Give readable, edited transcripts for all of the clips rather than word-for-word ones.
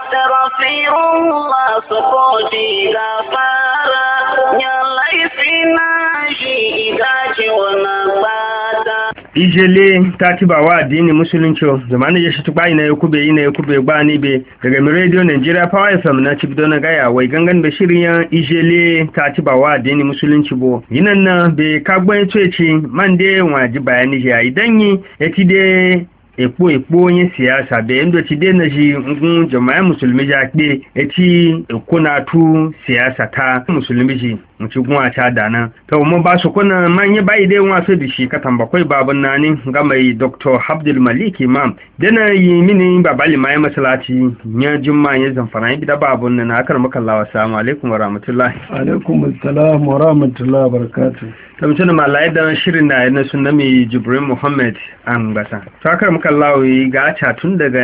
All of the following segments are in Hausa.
astaghfirullah sokoti gafara ya laifina shi idace wannan bata ijele ta ci ba wa addini musulunci zamanin ya shi tuba ina ya kube ba ni be daga mi radio Nigeria Power FM na ci bidona gaya wai gangan da shirin ijele ta ci ba wa addini musulunci bo yinan na be kagban tsoci man de waji bayani ya idan yi yati de epo yin siyasa da yanda ci de na shi ngun jama'a musulmi ja pe eti kuna tu siyasa ta musulmi ji muci gun ta dana to mun ba su kuna manye bai dai wa sai dishi ka tambakwai babun nani ga mai Dr. Abdul Malik Imam dana yi mini babali mai masallaci nya jumma ya zamfara bi da babun nan akar maka Allah assalamu alaikum wa rahmatullahi alaikum assalam wa rahmatullahi wa barakatuh tamtana malai da shirin da yana sunna mai Jibril Muhammad an gasa to akar maka Allah ga ta tun daga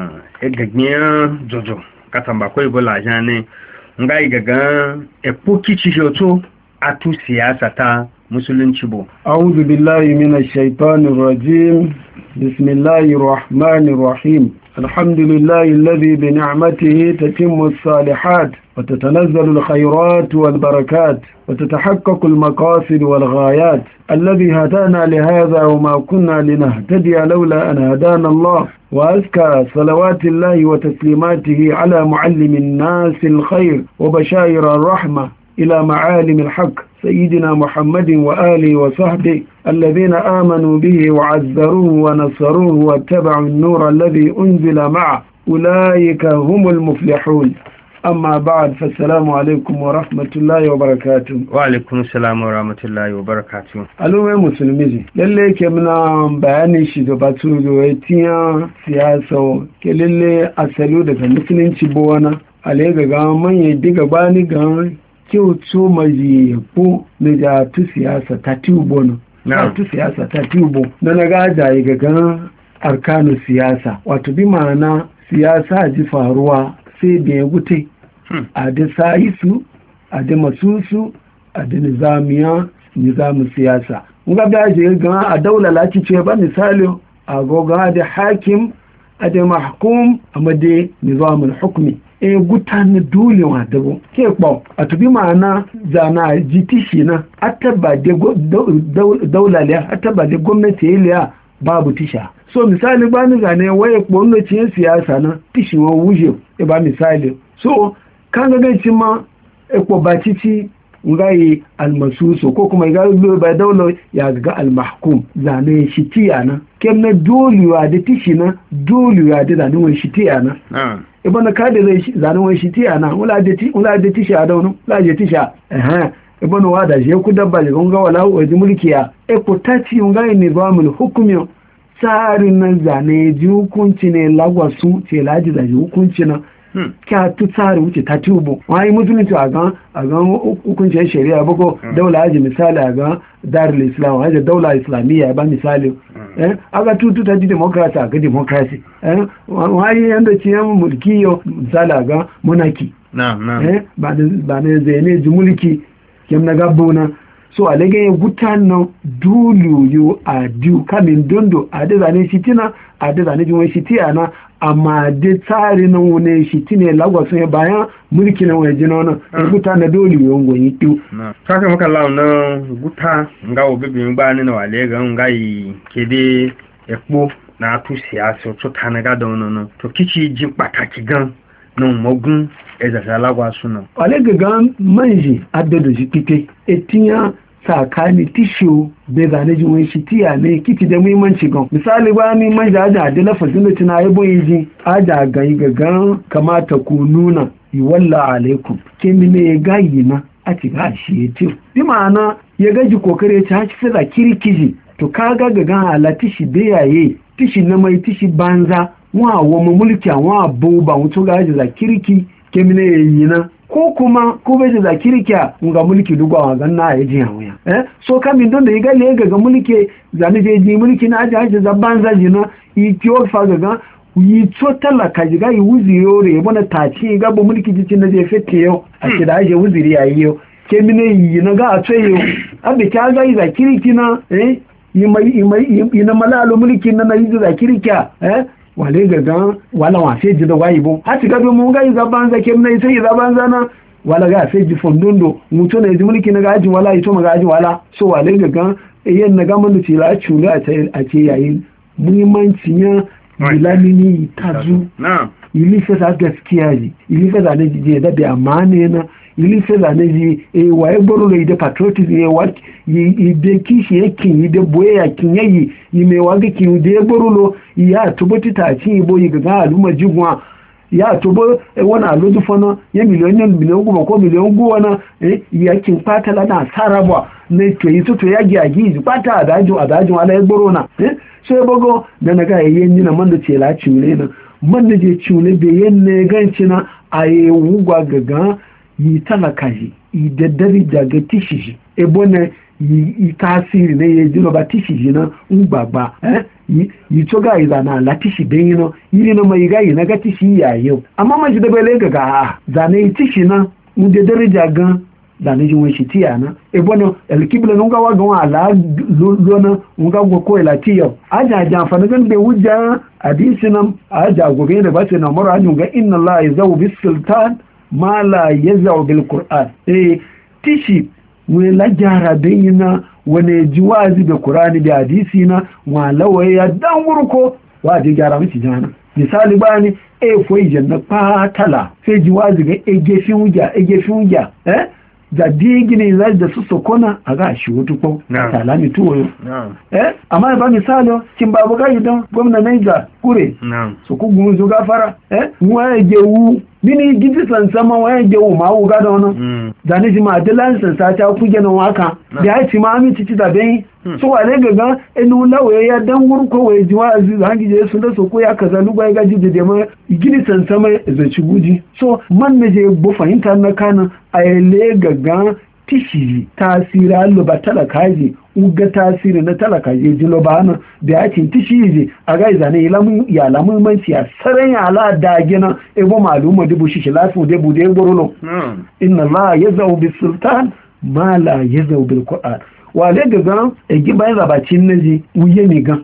gagniya jojo ka tambakwai bula jane ngai gaga epoki chijoto atu siyasa ta musulunci bo a'udhu billahi minash shaitanir rajim bismillahir rahmanir rahim alhamdulillahi alladhi bi ni'matihi tatimmu as-salihat wa tatanazzalu al-khayrat wal barakat wa tatahaqqaqu al-maqasid wal ghayat alladhi hadana li hadha wa ma kunna linahtadiya lawla an hadana Allah وأزكى صلوات الله وتسليماته على معلم الناس الخير وبشائر الرحمة إلى معالم الحق سيدنا محمد وآله وصحبه الذين آمنوا به وعزروه ونصروه واتبعوا النور الذي أنزل معه أولئك هم المفلحون أما بعد فالسلام عليكم ورحمة الله وبركاته وعليكم السلام ورحمة الله وبركاته ألوه مسلمي للي كمنا بياني شدو باتوزو اتيا سياسة كللي أسلو دك مسلم شبوانا عليك غاما يدك باني غاما كيو تو مجي يبو نجا تو سياسة تاتيوبونا تو سياسة تاتيوبو ننغا يغا أركان السياسة واتبي معنا سياسة جفاروا sai da ya gute a da sa'isu a da masusu a da nizamin siyasa nga da je ga a daula laki ce ba misali a goga da hakim a da mahkum amma da nizamin hukmi guta na dole wa dabo ke kpau a tubi ma'ana zana jitishi na ataba da daula liya ataba da gwamnati liya babu tisha so misali ba ni zane waye gwamnatin siyasa na tishiwa wuje ba misali so kan ga ganci ma ko ba cici ngai almasuso ko kuma ga ba daula ya ga almahkum zane shi tiyana kemna doliwa da tishina doliwa da zane wani shi tiyana ibn ka da zane wani shi tiyana wala da tisha da wani wala da tisha ibn wada je ku dabba ga wala waje mulkiya ko tati ngai nizamul hukmi tsarin nan zane ji hukunci ne lagwasu ce laji da ji hukunci na kya tu tsari wuce ta tubo wani musulunci a gan hukuncin shari'a bako daula haji misali a gan darul islam haji daula islamiyya ba misali aga tutu ta ji demokrasi a ga demokrasi wani yadda ce yan mulki yau misali a gan monarchy ba na zai ne ji mulki kem na gabona so a lage ya gutan dulu a diu kamin dondo a da zane shitina a da zane jiwon shitiya na amma da tsari nan wune shitine lagwasun ya bayan mulki na wani jina wani guta na dolu yawon gwani diu saka maka lau na guta nga obibin ba ni na wale ga nga yi kede ekpo na atu siyasa to tanaga da wani to kici ji pataki gan nan magun ezasa lagwasun nan wale ga gan manji adada shi kike etinya tsakani tishiyo da zane ji wani shitiya ne kiti da muhimmanci gan misali ba ni man jaja da lafazin da tuna yabo yi aja gai gagan kamata ku nuna yi walla alaikum kemi ne ya gayi na a ci ga shi ya ce bi ma'ana ya gaji kokare ya ci haki fida kirkiji to ka ga gagan ala tishi da yaye tishi na mai tishi banza wa mu mulki wa abu ba mutu gaji za kirki kemi ne ya yi na ko kuma ko bai da kirkiya ga mulki dugwa ga na ya ji hawa so kamin don da yiga le ga mulki zani je ji mulki na aje aje zaban zaji na yi kiyo fa ga yi to talaka ji ga yi wuziro re bona taci ga bo mulki ji tin da je fete yo a ce da aje wuziri yayi yo ke mine yi na ga a ce yo abe ka ga yi za kirki na yi na malalo mulki na yi za kirkiya wale gaga wala wa sai ji da wayi bo a tiga bi mun ga zaban zake mun sai zaban zana wala ga sai ji fondondo mutu ne ji mulki na gaji wala ito ma gaji wala so wale gaga yen na ga mun ci la chule a ce yayin muhimmanci ya bilamini tazu ili fesa gaskiya ji ili fesa ne ji da bi amane na ili fesa ne ji waye gboro le de patriotism ide kishi yakin ide boye yakin yayi me wage kin de gboro lo ya tuboti ta ci ibo yi ga aluma jigwa ya tubo wana lozu fana ya miliyon goma ko miliyon goma yakin patala na sarabwa ne to yi to ya gi pata adaju wala ya gboro na so ya bago da na ga yayin na man da ce la cule na man da je cule da yanne ganci na aye wugwa gaga yi talaka ji da darija ga tishi ebone yi tasiri ne ya jino ba tishi na ngbagba yi to ga iza na la tishi ben yino yiri na mai ga yi na ga tishi ya yau amma man ji da bele ga zane tishi na da darija ga zane ji wani shi tiya na ebone alkibla nunga wa ga ala lona nunga go ko ila tiyo aja amfani gan be wujja hadisi nan aja gobe da ba ce na mura ajun ga inna Allah yazau bis sultan ma la yazau bil qur'an tishi we la jara bayina wane jiwazi da qur'ani da hadisi na walawa ya dan gurko wa ji jara miki jana misali bani foi janna patala sai jiwazi ga egefi wuja da digini zai da su sokona a ga shi wutu ko talami tuwo amma ba misali kin babu ga idan gwamna Niger kure so ku gun zo gafara waye je wu bini gidi san sama waye je wu ma wu ga da wannan da ni ji ma dalan san sa ta ku gena waka da ya ci ma mi ci da bai so wale gaga enu lawe ya dan gurko waye ji wa aziz hangi je sun da so ko ya kaza lu ga ji da ma gidi san sama zai ci guji so man ne je bu fahimta na kana ayele gaga tishi tasiri allo ba talaka je uga tasiri na talaka je jilo ba na da ya ce tishi je a ga izane ya lamun manci a saran ya ala da gina ebo maluma dubu shi lafu de bude gorono inna Allah yazau bis sultan ma la yazau bil qur'an wa le gaga e giban rabacin naji uye mi gan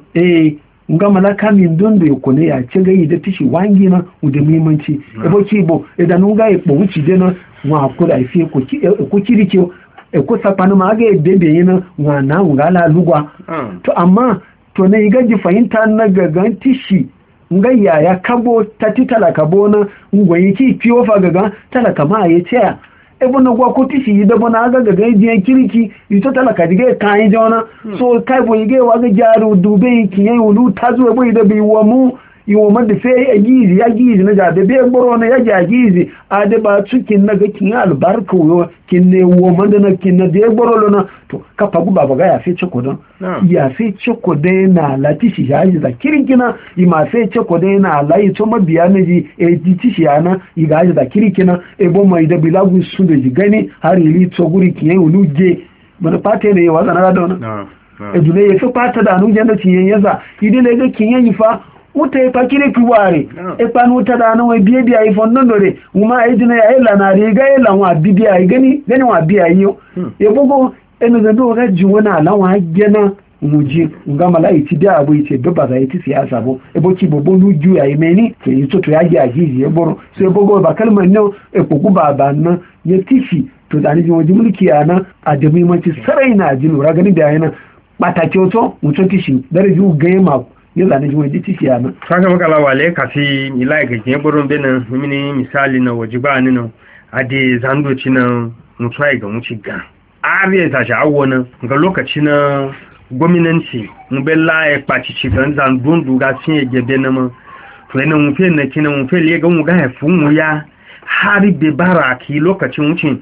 nga malaka min dondo yekone ya ce gai da tishi wangi na uda mimanci ebo kibo idan nga e wuci de na wa kula ife ko kirike ko sapanu ma ga bebe yana wa na ngala lugwa to amma to ne gaji fahimta na gagan tishi nga ya kabo tatitala kabo na ngwayi ki fiyo fa gaga talaka ma ya ce ebo na gwa ko tishi da bona ga gaga je kiriki ito talaka dige kan jona so kai bo yige wa ga jaru dube ki yayi ulu tazo bo ida bi wa mu yiwo ma da sai ya gizi na jabe be gboro na ya gizi a da ba cikin na ga kin albarka wo kin ne wo man da na kin na da gboro na to ka fagu baba ga ya fi ciko don ya fi ciko da na latishi ya yi da kirkina i ma fi ciko da na layi to mabiya na ji e tishi yana i ga da kirkina e bo mai da bilagu sun da ji gani har yi to guri kin yi uluje mana pate ne wa zana da wannan e dole ya fi pata da anu janda ci yanza idile ga kin yi fa uta e pakire kuware e panu uta da nan wai biye biya ifon non dore uma e jina ya ela na riga ela wa bibiya gani wa biya yo e bugo eno da do ga juwana ala wa gena muji nga malai ti da abu ite do ba za iti siyasa bo e bo ki bobo lu ju ya imeni ke ito to ya ji aji e boro so e bugo ba kalman no e kuku baba na ya tifi to da ni ji mulki yana a jami manci sarai na ji lura gani da yana batake oto mutun tishi dare ju ga ma yau zane ji waje tishi yana saka makala wale kasi ilai ga ke burin benin mini misali na waje ba ni nan ade zandoci na mutuwai ga muci ga ariya ta sha'awo nan ga lokaci na gwamnati mbella ya kwaci ci ga zandun duga sun ya gebe na ma to yana mufe na kina mufe le ga muga haifun mu ya hari be baraki lokacin wucin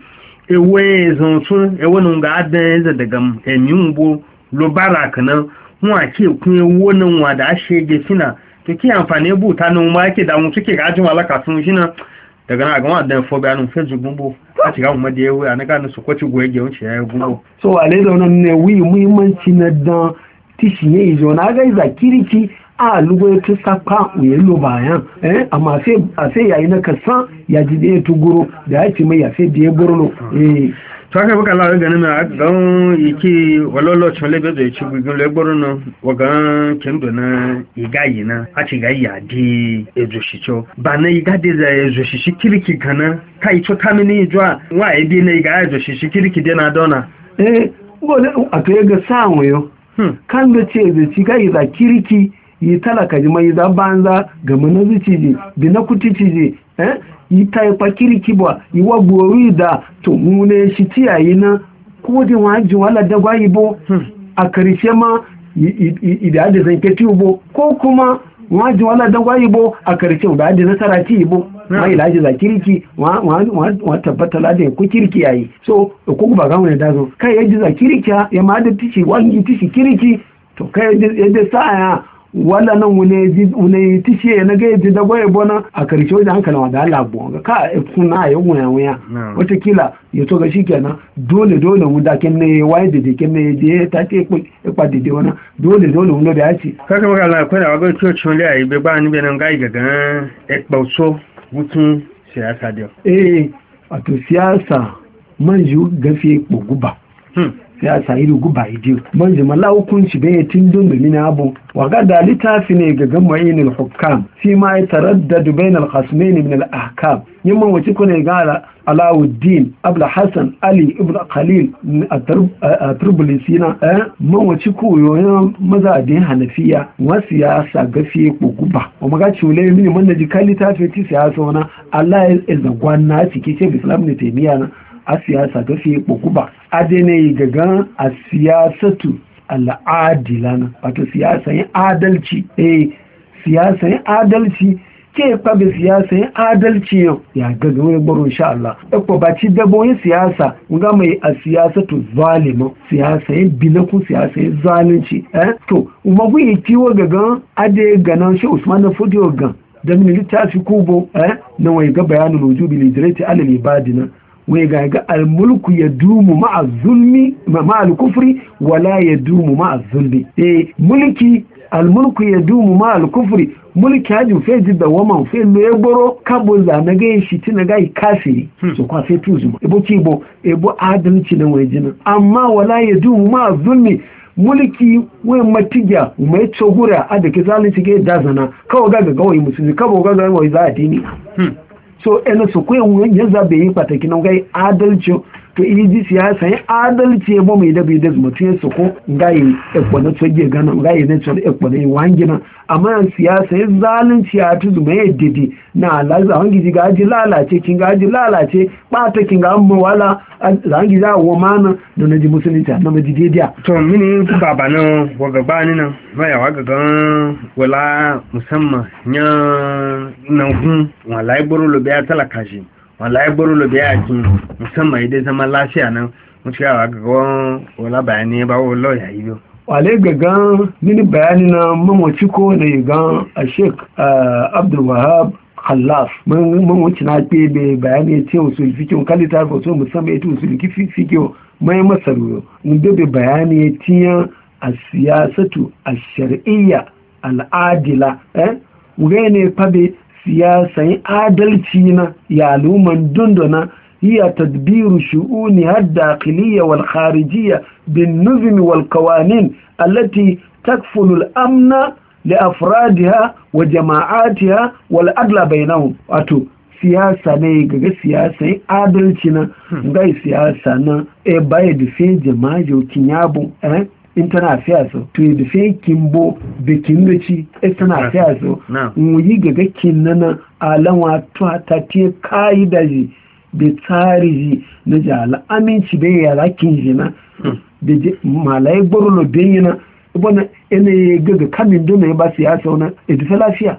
ewe zonsun ewe nun ga adan daga enyumbo lo baraka nan wa ke kun wannan wa da shege fina to ki amfani buta nan ma yake da mu suke gajin alaka sun shina daga na ga wadan fo bayanin facebook gumbo a ci ga mu da yayi ana ga su kwaci goyege wuce yayi gumbo so ale da wannan ne wi muhimmanci na dan tishi ne zo na ga zakiriki a lugo ta saka uye lo bayan amma sai yayi na kasan ya ji da tuguro da ya ci mai ya sai da ya burno to aka baka lawa ganin na gan yake walolo chole be da ci gugun le gboro no wagan kendo na igayi na a ci gayi adi ezo shicho ba na igade za ezo shishi kiriki kana kai to tamini jwa wa ebi na iga ezo shishi kiriki de na dona gole a to ga sawo yo kan da ce da ci gayi za kiriki yi talaka ji mai za banza ga manazici ji bi na kutici ji yi taifa kiriki ba yi wa gori da to mune shi tiyayi na kodin wajen wala da gwayi bo a karshe ma idan da zan ke bo ko kuma wajen wala da gwayi bo a karshe da da nasara ci bo ma ilaji za kiriki wa tabbata ladin ku kiriki yayi so ko ba ga wani dazo kai yaji za kiriki ya ma da tishi wani tishi kiriki to kai yadda sa'a wala nan wune tishe na ga yadda dagwaye bona a karshe wajen hankalin wanda Allah buwa ka kuna ya wuya watakila ya to ga shi kenan dole mu da ken ne waye da ken ne je ta ce kwa dede wana dole mu da ya ce kaka maka Allah ko da wago church wanda ai be ba ni be nan gai gaga ekbauso mutun siyasa dio wato siyasa manju gafe guba siyasa iri guba idiyo man jimala hukunci bai tun domin abu waga da littafi ne ga gamayin hukam fi ma ya taraddadu bain al-khasmain min al-ahkam yamman wace kuna ga Alauddin Abdul Hassan Ali ibn Khalil at-Trabulsi na man wace koyo maza da Hanafiya wa siyasa gafe guba o maga chule mini man da jikali littafi ti siyasa wana Allah ya zagwanna cike ce Islam ne taimiya na a siyasa gafe guba adene gagan a siyasatu al'adilana wato siyasan adalci siyasan adalci ke kwabe siyasan adalci yau ya gaga wani gbaro insha Allah ɗauko ba ci daboyin siyasa nga mai a siyasatu zalimu siyasan binakun siyasan zalunci to umagu yi kiwo gagan ade ganan shi Usman na Fodiyo gan da mini littafi kubo na wai ga bayanin wujubi lidirati alal ibadina wai ga almulku ya dumu ma'a zulmi ma'a kufri wala ya dumu ma'a zulmi mulki almulku ya dumu ma'a kufri mulki hajin fe jidda waman fe leboro kabul da na ga shi tina ga kafiri so kwa fe tuzu ebo adalci na wai jina amma wala ya dumu ma'a zulmi mulki wai matiga mai tsogura a da ke zalunci ga dazana kawai ga gawai musulmi kawai ga gawai za a dini so ena so ko yan zabe yi pataki nan gai adalci to idi siyasa yi adalci bo mai dabi da mutum su ko gai ekwana tsoge gana gai ne tsoge ekwana yi wangina amma siyasa yi zalunci a tuzu mai didi na laza wangi ji gaji lalace kin gaji lalace bata kin ga amma wala zangi za wo mana da naji musulunci na majidiya to mini ku baba nan waga bani nan waya waga gan wala musamman nya nan gun wala iburu lo biya talaka shi wallahi buru lo biya kin musamman idan zaman lafiya nan mutiyawa ga wala bayani ba wallo ya yi wale gagan mini bayani na mamaci ko da gan a Sheikh Abdul Wahab Khallaf mun wuce na be bayani ce usul fiqh kalita ko so musamman ita usul fiqh mai masaro mun be bayani tiya as-siyasatu ash-shar'iyya al-adila ne fabe siyasan adalci na yaluman dunduna hiya tadbiru shu'uni ad-dakhiliyya wal kharijiyya bin nuzm wal qawanin allati takfulu al-amna li afradiha wa jama'atiha wal adla bainahum wato siyasa ne ga siyasan adalci na ga siyasa na bai da fe jama'a jokin yabo in tana fiya so to yi da sai kimbo da kingaci tana fiya so yi gaga kinnana alawa ta te kayi da ji da tsari ji na jala aminci bai yara kin ji na da malaye gborolo bai yi na ibana ina ya gaga kamin dona ya ba siyasa wani edife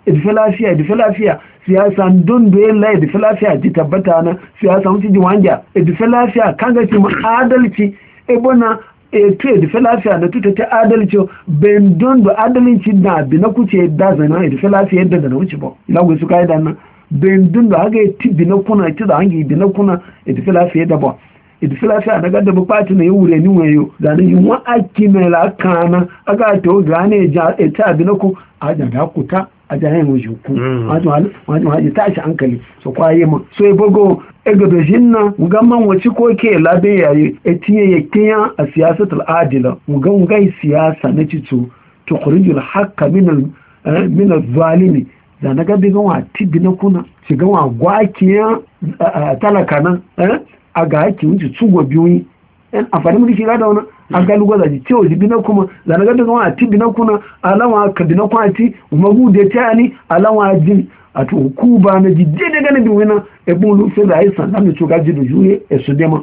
lafiya siyasa don da ya la edife lafiya ji tabbata na siyasa wuce ji wanja edife lafiya kan gaci ma adalci ibana to edife lafiya da tuta ta adalci ben don da adalci na bi na kuce da zana edife lafiya yadda da na wuce ba ilagwai su kayi da nan ben don da haka ti bi na kuna ti da hangi bi na kuna edife lafiya da ba edife lafiya na gada bukati na yi wure ni wayo zane yi wa aki mai lakana aka ta gane ta bi na ku a da kuta a jayen wajen ku wajen haji tashi hankali so kwaye ma so ya bago ega da jinna muga man wace ko ke labe yayi etiye yakiya a siyasatul adila muga siyasa na cito to khurijul haqqa min al-zalimi da naga bi gawa tibina kuna shiga wa gwakiya talaka nan a ga haki wuce tsugo biyu en afani mu shiga da wannan an ga lugo da ji cewa bina kuma da naga bi gawa tibina kuna alama ka bina kwati umagu da tani alama jin a to ku ba na ji daga na bi wina ebun lu fe da isan da mu ga ji da juye e su dema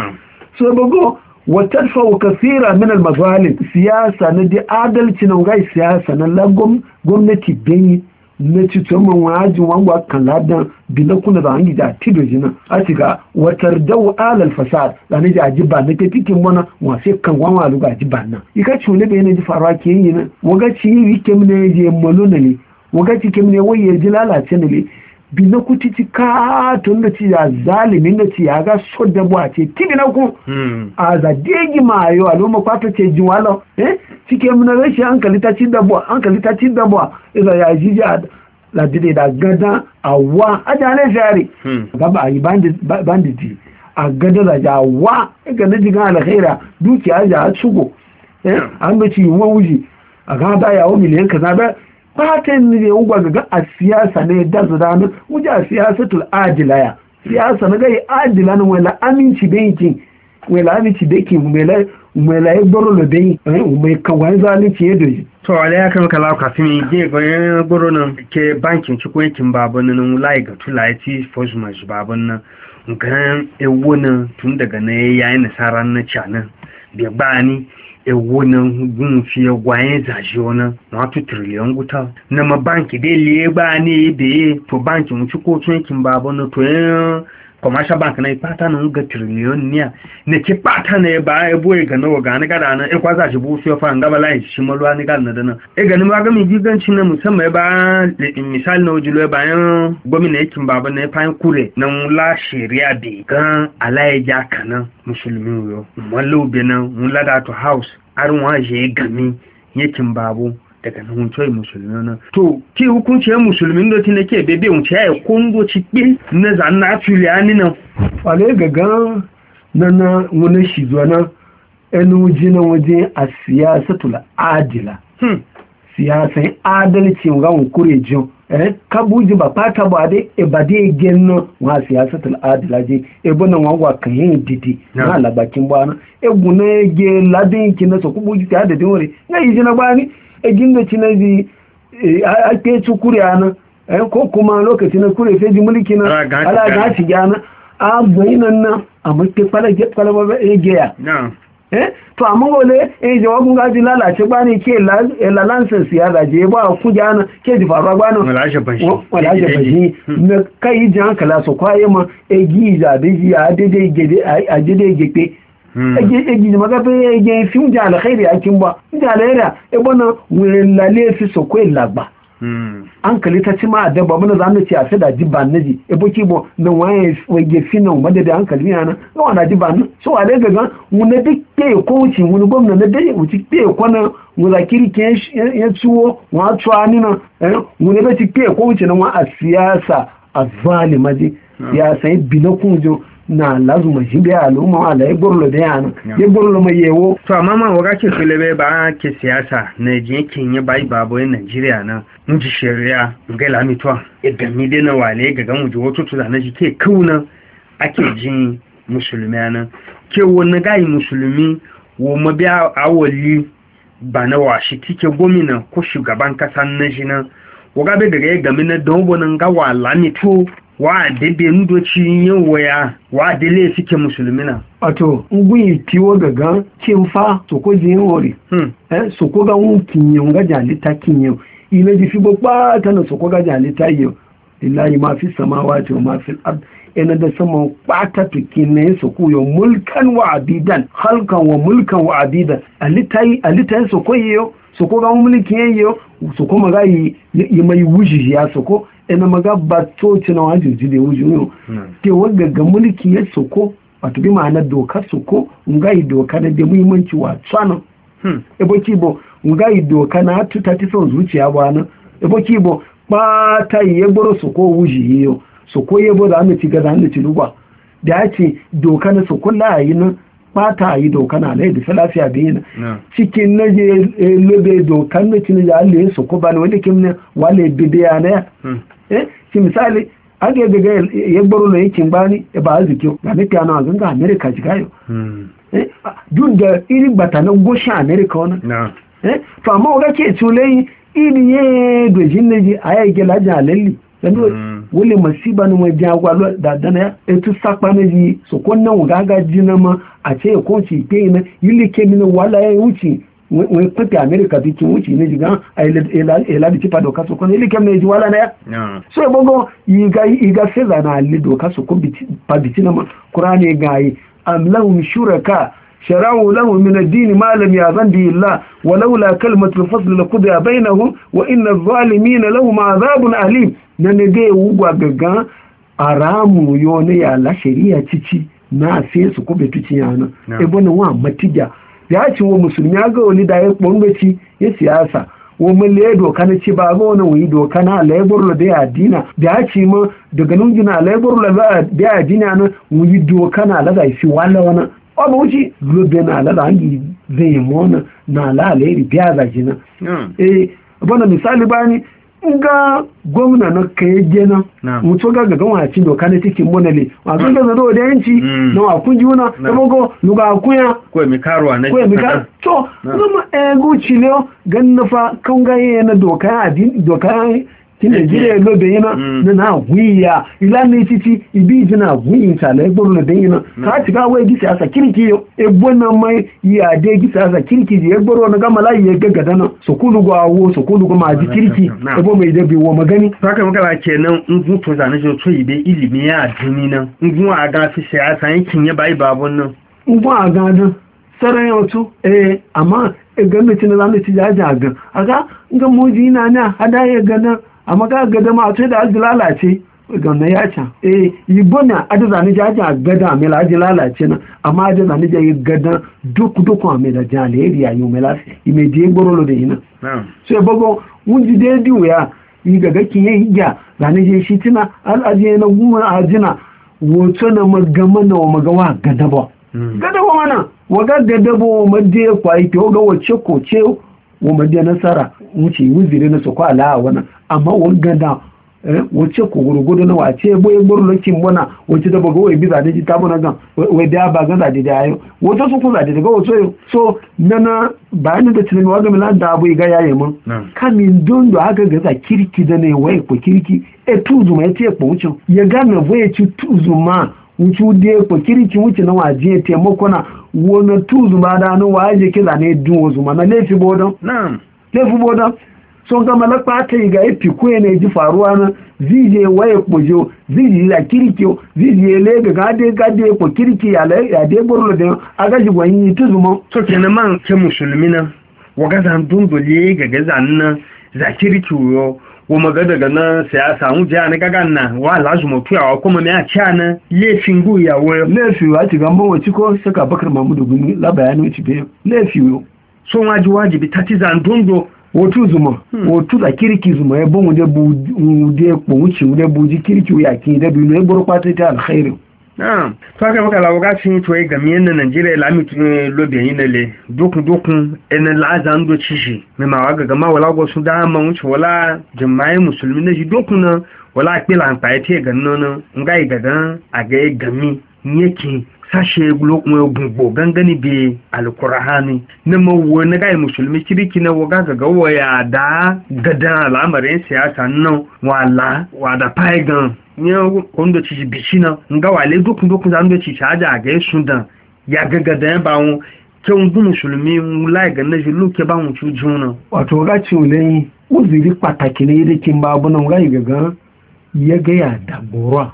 so bago wa tadfa kathira min al-mazalim siyasa na di adalci na ga siyasa na lagom gwamnati bin na cito man wajin wangwa kan ladan bina kuna da hangi da tido jina a shiga watar dau alal fasad da ne ji ba na ke tikin mana wase kan gwanwa luga ji ba na ika chule be ne ji faruwa ke yi na waga ci yi kem ne je malo ne waga ci kem ne waye ji lalace ne bina kuti ci ka tun da ci ya zalimin da ci ya ga so da bu a ce tibi na ku a za degi ma yo aluma kwato ce jiwalo cike mun rashi hankali ta ci da bu idan ya ji la dide da gada awa ajale jari gaba yi banditi a gada da jawa ga na jigan alkhaira dukiya ja tsugo an ba ci wuji a ga da yawo miliyan kaza ba fatan ne ugwa ga a siyasa ne da zuranin wuje a siyasatul adila ya siyasa na gai adila ne wala aminci banki wala aminci banki wala ya gboro lo bai mai kawai zalunci ya doji to ala ya kan kala ka fini je goyen gboro nan ke bankin ci ko yankin babun nan lai ga tulai ti fosma shi babun nan gan ewo nan tun daga na yayin nasaran na cana bai bani ewo nan gun fi gwayen zaji wannan wato trillion guta na ma banki dai liye ba ne be to banki mu ci ko tun kin baba no to commercial bank na ipata na ga trillion niya ne ki pata ne ba e boye ga no ga na ga na e kwaza shi bu fi fa ngaba lai shi malwa ni ga na dana e ga ni ma ga mi giganci na musamman ba misali na ojulo ba yan gwamnati kin baba ne fa kure nan la sharia be ga alaija kana musulmi yo mallo be nan mun lada to house arin waje gami yakin babu daga nan huncoyi musulmi na to ki hukunci ya musulmin da tina ke bebe hunce ya kongo ci ɗin na zanna filiyani nan wale gaga na wani shi zuwa na ɗan na waje a siyasatul adila siyasan adalci ga kure jin kabuji ba fata ba dai e ba dai genno wa siyasatul adila je e bona wa kan yin didi na labakin bana e gune ge ladin ki na so kubuji ta da dinore na yi jina bani e ginda ci na ji a ke ci kuriya ko kuma lokaci na kure sai ji mulki na ala ga ci gana a bayinan nan a muke fara ba e ge ya to amma wale jawabin gaji lalace ba ne ke lalansa siyasa je ba ku jana ke ji faruwa ba nan walaje bashi na kai ji hankala su kwaye ma egi zabe ji a daidai gefe egi ji magafe egi fi mu jala khairi akin ba jala yara bana wele fi so kwai lagba an kalita ci ma da babu na zamu ci a sai da jiban naji boki bo na waye wage finan madada an kalmi yana ga wanda jiban so a daga ga mun da dike ko ci mun gwamna na dai mu ci ke ko na mu zakiri ke ya ciwo wa tsani na mun da ci ke ko ci na wa a siyasa a zalima ji ya sai binakunjo na lazuma shi bai al'umma wala ya gurlo da yana ya gurlo mai yewo to amma ma waga ke filebe ba ke siyasa na jinkin ya bai babo in Najeriya na mun ji shari'a ga lamitwa idan mi dai na wale ga gan wuji wato to na ji ke kauna ake jin musulmi na ke wani gayi musulmi wo mabiya awali ba na washi tike gomina ko shugaban kasan na jina waga bai daga ya gami na don bonan ga wa lamito wa dede ndoci yin waya wa dele suke musulmina wato ngui tiwo gaga kimfa to ko jin wori so ko ga wunkin yin ga jalita kinyo ile ji fi babba tana so ko ga jalita yo lillahi ma fi samawati wa ma fi al-ard ina da sama kwata tukin ne so ku yo mulkan wa abidan halkan wa mulkan wa abidan alitai so ko yo so ko ga mulkin yo so ko maga yi mai wuji ya so ko ina maga batoci na wajiji da wuji yo ke wanga ga mulki ya so ko wato bi ma'ana doka so ko ngai doka da da muhimmanci wa tsano boki bo ngai doka na tuta ti son zuciya ba na boki bo ba ta yi gboro so ko wuji yo so ko yebo da an ci ga da an ci lugwa da ya ce doka na su kula yi nan bata yi doka na lai da salafiya bayyana cikin na je lobe dokan na cin da Allah ya su ko bani wanda kin ne wale bidiya na ki misali age daga ya baro na yakin bani ba aziki ga ne kana ganga America jigayo duk da irin bata na goshin America wannan to amma ga ke tulai irin ye dojin ne ayi ge la jalalli wole masiba no jagwa da dana etu sakpa ne so konnan gaga jinama a ce ko ci pe ne yili kemino wala ya wuci we pepe America bi ki wuci ne jiga ela bi tipa doka so kon yili kemino ji wala na so bogo iga seza na ali doka so ko bi pa bitinama Qur'ani gai am lahum shuraka شرعوا له من الدين ما لم يأذن به الله ولولا كلمة الفصل لقضي بينهم وإن الظالمين لهم عذاب أليم ننجي وغاغا aramu yone ya la sheria cici na sai su ko betuci yana e bona wa matija ya ci wo musulmi ga wani da ya bongoci ya siyasa wo mele doka na ci ba ga wani wi doka na labor da ya dina da ya ci ma daga nungina labor da ya dina na wi doka na la da fi wala wana ọba wuce globe na alala hangi zai mona na alaleri biya zaki na bana misali bani nga gwamna na kai gena mutu ga wacin doka na cikin monale a kan gaza da yanci na wakun juna da mago luga akuya ko mi karuwa na to zama ego chileo gan nafa kan gaye na doka kine jire lobe yana na wiya ilani titi ibiji na wiyin sala egboro lobe yana ka ti ga we gisi asa kiriki yo egbona mai ya de gisi asa kiriki je egboro na gama lai ye gaga na sokulu go awo sokulu go ma ji kiriki ebo mai da bi wo magani saka magana kenan ngun to zane jo to ibe ilimi ya adini nan ngun aga fi siyasa yankin ya bai babun nan ngun aga dan saran yoto amma gwamnati na zamu ci jajaga aga ga moji na na hada ya gana amma ga gada ma sai da aji lalace ganna ya can yibona adaza ni jaja gada me la aji lalace na amma adaza ni jaji gada duk a me da jale ya yi me la ime die gborolo de ina so bogo wunji de diwa yi ga gakin yayi ja zane je shi tina al'aje na guma ajina woto na magama na magawa gada ba mana waga gada bo madde kwai to ga wace ko ce wo madde nasara wuce wuzire na sokwa ala wana amma wangada wace ko gurgudu na wace boye burlokin bona wace da bago wai biza da ji ta bona gan wai da ba gan da ayo wato su kuza daga wato so nana bayanin da tunani waga milan da abu ga yayi mun kamin dondo aka ga kirki da ne wai ko kirki tuzu mai ce ko wuce ya ga na voye ci tuzu ma wuce de ko kirki wuce na waje taimako na wona tuzu ba da no waje kiza ne dun wazu ma na lefi bodon lefi bodon sun gama na ɓata ga ifi kuwa ne ji faruwa na zije waye kojo zije ya kirkiyo zije lega gade ko kirki ya dai burlo da agaji gwani tuzuma so kenan man ke musulmi na waga zan dundule ga gazan na za kirkiyo wo maga daga na siyasa mu ja na gaga na wa lazuma tuyawa kuma me a cha na lefin gu ya wo lefi wa ti gambo wa ciko saka bakar mamudu gumi la bayanu ci be lefi yo so wajibi tatizan dundo wotu zuma wotu da kirki zuma ya bon de ko wuci de buji kirki ya ki da bino ya burkwata ta alkhairi to aka maka lawo gashi to ga miyan Najeriya lami lobe yin le dokun en lazan do cishi me ma waga ga ma wala go su da ma wuci wala jama'i musulmi ne ji dokun wala kila an pa ite ga nono ngai ga dan aga gami yake sashe gungbo gangani be alkur'ani na mawo na gai musulmi kiriki na waga ga waya da gadan al'amarin siyasa nan wada paigan ne kondo ci bishina nga wale dukun zan do ci caja ga sudan ya gadan ba won ke un musulmi mulai ga na jilu ke ba mu juna wato ga ci ulai uzuri pataki ne yake kin babu nan gai gaga ya ga ya da bora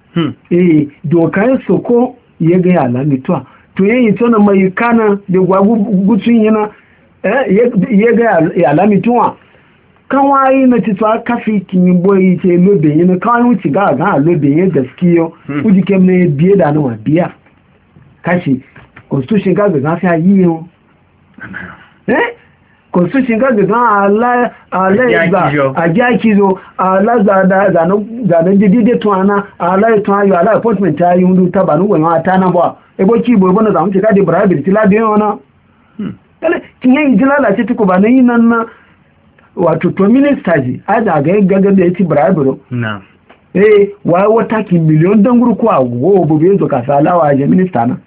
dokai soko ya ga ya lamituwa to yayin tona mai kana da gutsun yana ya ga ya lamituwa kan wayi na ci tsa kafi kin boyi ce lobe yana kan wuci ga lobe ya gaskiyo uji kem ne biye da nawa biya kashi constitution ga ga fi yi yo constitution ga ga ala ajakizo ala za na didide to ana ala to ayo ala appointment ayi ndu tabanu gwe ma ta na bo ebo ki bo bona za mu ka de bribe ti la de ona kale kinye idilala ce tuko ba nan nan wato to minister ji ada ga gaga da yati bribe ro na wa wata ki million dan guru ko ago bo be zo ka salawa je minister na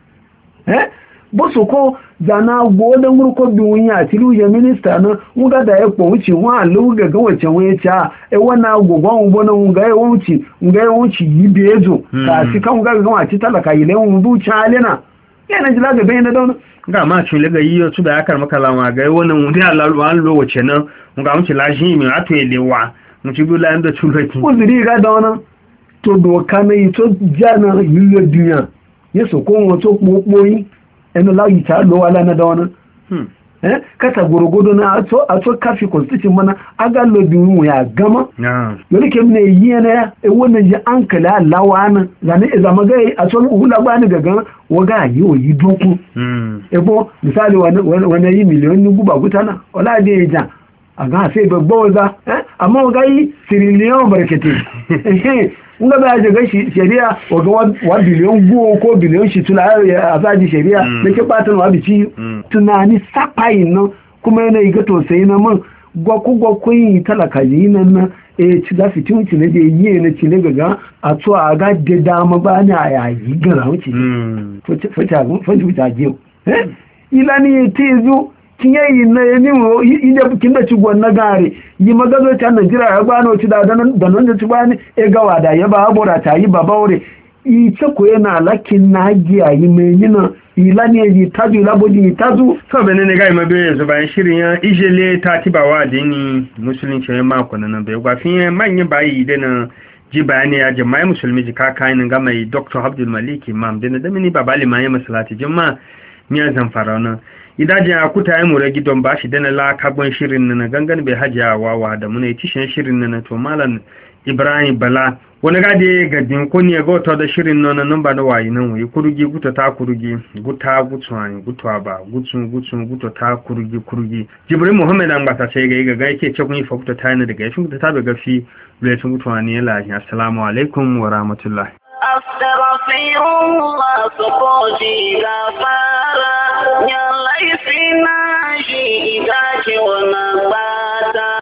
boso ko zana godan gurko dunya tilu ya minister na muga da ya kwanci wa luga ga wace waye ta wana gogon ubona muga ya wuci yibezo ka si kan ga wace talaka ile mun bu chalena yana jila ga bayin da don ga ma chule ga yiyo su da akar makalama ga wannan mun da Allah an lo wace nan muga mun ci lashi mi ato elewa mun ci bula inda chulaki uzuri ga da wannan to doka ne to jana yilo dunya yeso ko won to popoyin eno lawi ta lo wala na da wannan kata gorogodo na ato kafi constitution mana aga lo biwu ya gama yori ke mne yene wannan ji ankala lawana zane zama ga ato hula bani gaga waga yi doku ebo misali wani yi miliyon ni guba gutana wala da ya aga sai babban za amma waga yi trillion barkete nga ba je ga shari'a waga 1 biliyon go ko biliyon shi tula a zaji shari'a da ke batan wa bici tunani sapai no kuma yana yi ga to sai na man gwaku yi talaka yi nan na ci da fitin ci ne da yi ne ci ne ga a to a ga da dama ba ni a yayi ga wuce fata je ilani tezo kinye na yeni wo ide kinda ci gonna gare yi magazo ta Najira ya bano ci da nan da ci bani e ga wada ya ba bora ta yi babaure i ce ko yana lakin na giya yi menina ilani yi tazu labodi tazu so benene ga ma be zo bayan shirin ya ijele ta tibawa dini musulunci ya mako nan be gwa fin manye bayi de na ji bayani ya jama'a musulmi ji ka kayin ga mai Dr. Abdul Malik Imam de da mini babali mai masalati jama'a miya zamfara na idaje a kuta mu ragi don bashi dana la kagon shirin nan gangan bai hajiya wawa da muna yi tishin shirin nan to malam Ibrahim Bala wani gade gajin ko ne ga to da shirin nan ba da wayi nan wuyi kurugi guta ta kurugi guta gutsuwan gutwa ba gutsun guta ta kurugi Jibril Muhammad an bata sai ga yake ce kun yi fakuta ta ne daga shin ta be gafi lesun gutwa ne la assalamu alaikum wa rahmatullah astaghfirullah sokoji gafara ya laifina shi idace wannan bata